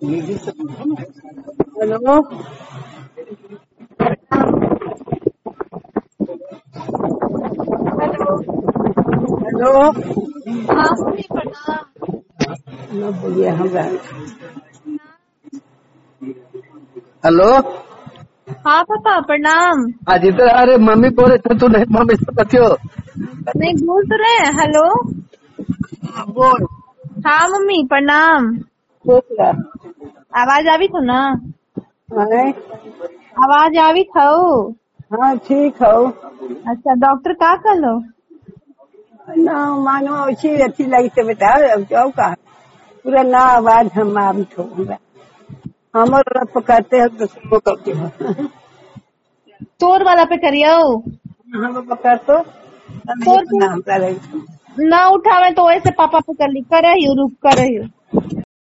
Hello. Hello. हाँ mummy प्रणाम। न बोलिए हमरा। हेलो। हाँ पापा प्रणाम। आज इधर अरे मम्मी बोल रहे थे, तू नहीं मम्मी से बतियो। नहीं बोल तो रहे हैं। हेलो। बोल। हाँ मम्मी प्रणाम। खुश रह। आवाज आवी थो ना? हैं? आवाज आवी थो? हाँ ठीक हो। अच्छा डॉक्टर का कलो? ना मानो अच्छी अच्छी लगी तो बता। अब जाओ का पूरा ना आवाज हम आवी थो हमरा। हमारे रब करते हो तो सबको करते हो। तोर वाला पे करियो। हम पकड़ तो नहीं तोर पे नाम करे। ना उठावे तो ऐसे पापा पे कर ली। कर रही हूँ, रुक कर रही हूँ।